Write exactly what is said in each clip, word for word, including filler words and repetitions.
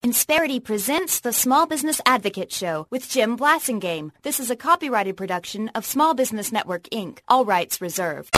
Insperity presents the Small Business Advocate Show with Jim Blasingame. This is a copyrighted production of Small Business Network, Incorporated. All rights reserved.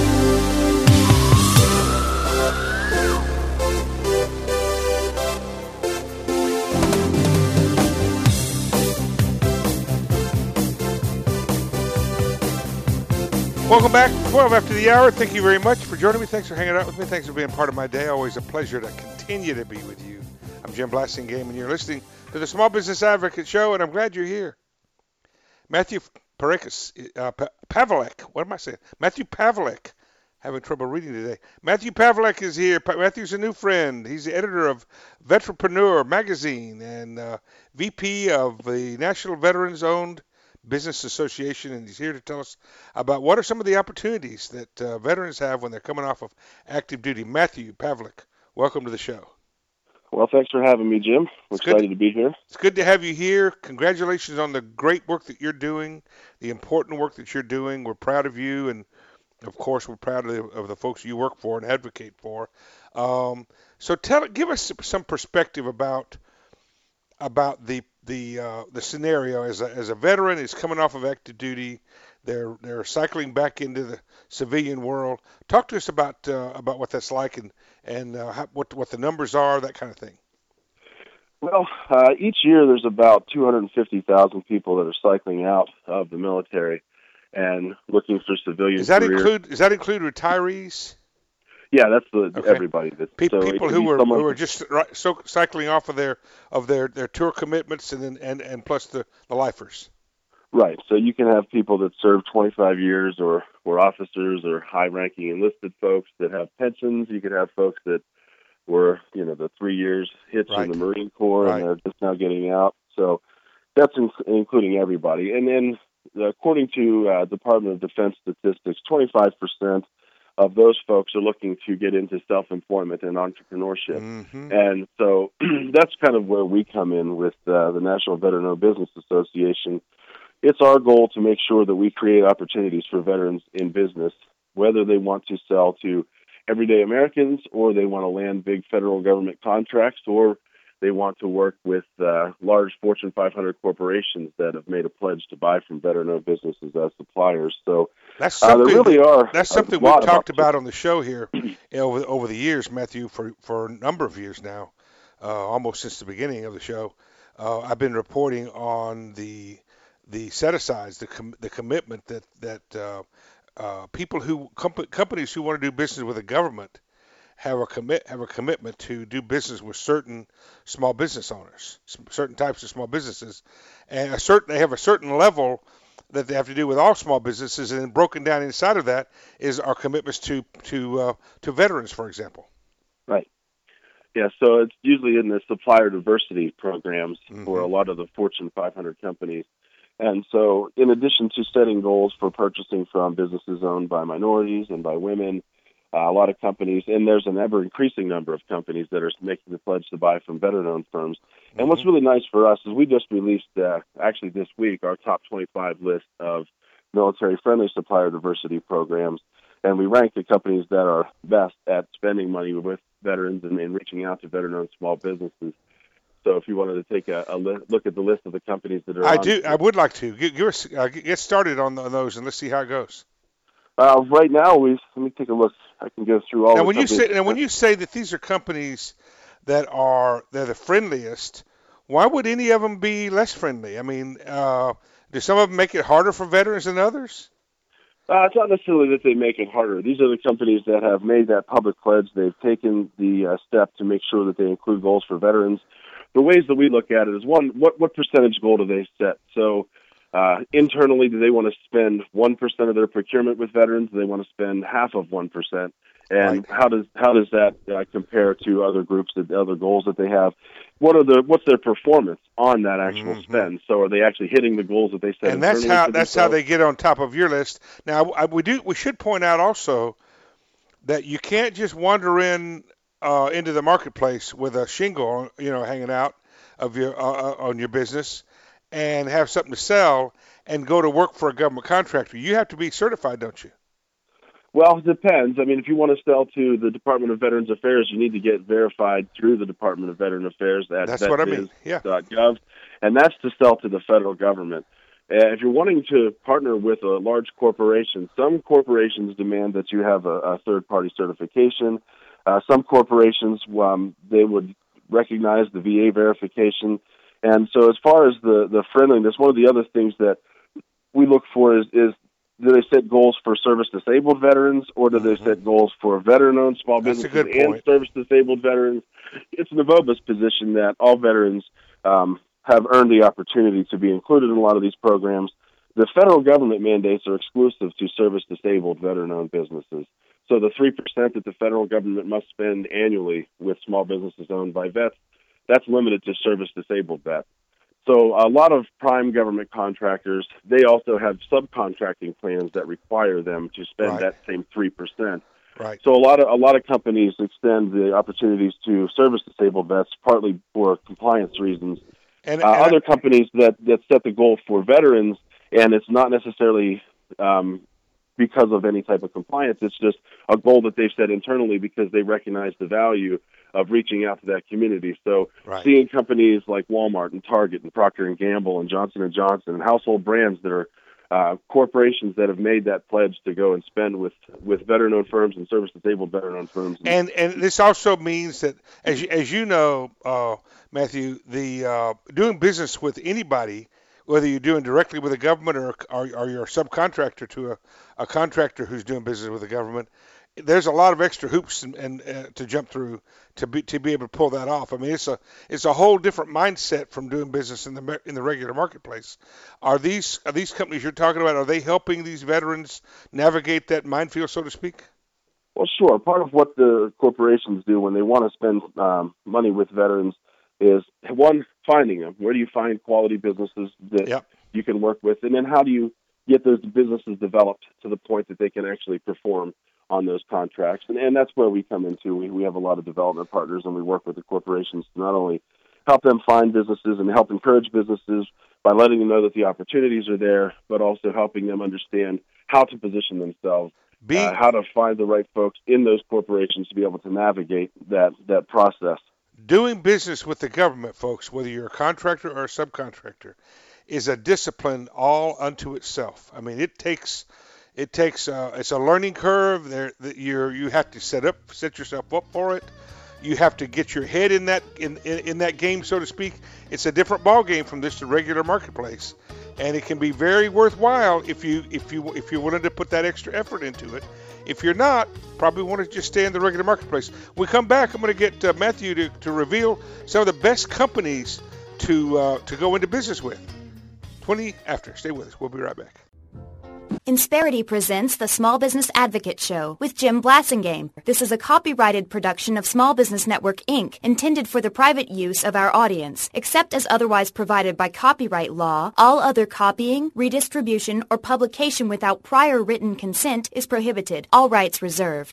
Welcome back, twelve after the hour. Thank you very much for joining me. Thanks for hanging out with me. Thanks for being part of my day. Always a pleasure to continue to be with you. I'm Jim Blasingame, and you're listening to the Small Business Advocate Show, and I'm glad you're here. Matthew Parekis, uh, Pavlik, what am I saying? Matthew Pavlik, having trouble reading today. Matthew Pavlik is here. Pa- Matthew's a new friend. He's the editor of Veteranpreneur magazine and uh, V P of the National Veterans-Owned Business Association, and he's here to tell us about what are some of the opportunities that uh, veterans have when they're coming off of active duty. Matthew Pavlik, welcome to the show. Well, thanks for having me, Jim. I'm It's excited good. to be here. It's good to have you here. Congratulations on the great work that you're doing, the important work that you're doing. We're proud of you, and of course, we're proud of the, of the folks you work for and advocate for. Um, so, tell, give us some perspective about about the the uh, the scenario as a as a veteran is coming off of active duty. They're they're cycling back into the civilian world. Talk to us about uh, about what that's like and and uh, how, what what the numbers are, that kind of thing. Well, uh, each year there's about two hundred fifty thousand people that are cycling out of the military and looking for civilian Does that careers. include does that include retirees? Yeah, that's the Okay. everybody. That, Pe- so it people could who be were someone- who were just ri- so cycling off of their of their, their tour commitments and then and, and plus the, the lifers. Right. So you can have people that served twenty-five years or were officers or high-ranking enlisted folks that have pensions. You could have folks that were, you know, the three years hits Right. in the Marine Corps Right. and they're just now getting out. So that's in, including everybody. And then according to uh, Department of Defense statistics, twenty-five percent of those folks are looking to get into self-employment and entrepreneurship. Mm-hmm. And so that's kind of where we come in with uh, the National Veteran-Owned Business Association. It's our goal to make sure that we create opportunities for veterans in business, whether they want to sell to everyday Americans or they want to land big federal government contracts or they want to work with uh, large Fortune five hundred corporations that have made a pledge to buy from veteran-owned businesses as suppliers. So That's uh, something. there really are That's a something lot we've of talked opportunities. about on the show here you know, over over the years, Matthew, for for a number of years now, uh, almost since the beginning of the show. Uh, I've been reporting on the the set asides, the com- the commitment that that uh, uh, people who comp- companies who want to do business with the government have a commit have a commitment to do business with certain small business owners, s- certain types of small businesses, and a certain they have a certain level that they have to do with all small businesses, and then broken down inside of that is our commitments to to uh, to veterans, for example. Right. Yeah, so it's usually in the supplier diversity programs Mhm. for a lot of the Fortune five hundred companies. And so in addition to setting goals for purchasing from businesses owned by minorities and by women, uh, a lot of companies, and there's an ever-increasing number of companies that are making the pledge to buy from veteran-owned firms. And what's really nice for us is we just released, uh, actually this week, our top twenty-five list of military-friendly supplier diversity programs. And we rank the companies that are best at spending money with veterans and, and reaching out to veteran-owned small businesses. So if you wanted to take a, a li- look at the list of the companies that are I on, do. I would like to give, give us uh, get started on, on those, and let's see how it goes. Uh, right now, we let me take a look. I can go through all Now, the when you companies. say now when you say that these are companies that are they're the friendliest, why would any of them be less friendly? I mean, uh, do some of them make it harder for veterans than others? Uh, it's not necessarily that they make it harder. These are the companies that have made that public pledge. They've taken the uh, step to make sure that they include goals for veterans. The ways that we look at it is, one, what, what percentage goal do they set? So uh, internally, do they want to spend one percent of their procurement with veterans? Do they want to spend half of one percent? And Right. how does how does that uh, compare to other groups, that other goals that they have? What are the what's their performance on that actual Mhm. spend? So are they actually hitting the goals that they set? And that's internally how for that's how themselves? they get on top of your list. Now, I, we do we should point out also that you can't just wander in uh, into the marketplace with a shingle, you know, hanging out of your uh, uh, on your business and have something to sell and go to work for a government contractor. You have to be certified, don't you? Well, it depends. I mean, if you want to sell to the Department of Veterans Affairs, you need to get verified through the Department of Veterans Affairs at That's what I mean. Yeah. vet biz dot gov, and that's to sell to the federal government. Uh, if you're wanting to partner with a large corporation, some corporations demand that you have a, a third-party certification. Uh, some corporations, um, they would recognize the V A verification. And so as far as the, the friendliness, one of the other things that we look for is, is do they set goals for service-disabled veterans, or do they set goals for veteran-owned small That's businesses a good and service-disabled veterans? It's Novoba's position that all veterans um, have earned the opportunity to be included in a lot of these programs. The federal government mandates are exclusive to service-disabled veteran-owned businesses. So the three percent that the federal government must spend annually with small businesses owned by vets, that's limited to service-disabled vets. So a lot of prime government contractors, they also have subcontracting plans that require them to spend Right. that same three percent. Right. So a lot of a lot of companies extend the opportunities to service-disabled vets, partly for compliance reasons. And, Uh, and other companies that, that set the goal for veterans, and it's not necessarily um, because of any type of compliance. It's just a goal that they've set internally because they recognize the value of reaching out to that community. So Right. seeing companies like Walmart and Target and Procter and Gamble and Johnson and Johnson and household brands that are uh, corporations that have made that pledge to go and spend with, with veteran-owned firms and service-disabled veteran-owned firms. And and this also means that, as you, as you know, uh, Matthew, the uh, doing business with anybody, whether you're doing directly with the government or or, or you're a subcontractor to a, a contractor who's doing business with the government, there's a lot of extra hoops and, and uh, to jump through to be to be able to pull that off. I mean, it's a it's a whole different mindset from doing business in the in the regular marketplace. Are these are these companies you're talking about? Are they helping these veterans navigate that minefield, so to speak? Well, sure. Part of what the corporations do when they want to spend um, money with veterans is, one, finding them. Where do you find quality businesses that Yep. you can work with? And then how do you get those businesses developed to the point that they can actually perform on those contracts? And, and that's where we come into. We, we have a lot of development partners, and we work with the corporations to not only help them find businesses and help encourage businesses by letting them know that the opportunities are there, but also helping them understand how to position themselves, Be, uh, how to find the right folks in those corporations to be able to navigate that, that process. Doing business with the government, folks, whether you're a contractor or a subcontractor, is a discipline all unto itself. I mean, it takes it takes uh, it's a learning curve. There that you're you have to set up set yourself up for it. You have to get your head in that in, in, in that game, so to speak. It's a different ball game from this regular marketplace, and it can be very worthwhile if you if you if you're willing to put that extra effort into it. If you're not, probably want to just stay in the regular marketplace. When we come back, I'm going to get uh, Matthew to, to reveal some of the best companies to uh, to go into business with. twenty after. Stay with us. We'll be right back. Insperity presents the Small Business Advocate Show with Jim Blasingame. This is a copyrighted production of Small Business Network, Incorporated, intended for the private use of our audience. Except as otherwise provided by copyright law, all other copying, redistribution, or publication without prior written consent is prohibited. All rights reserved.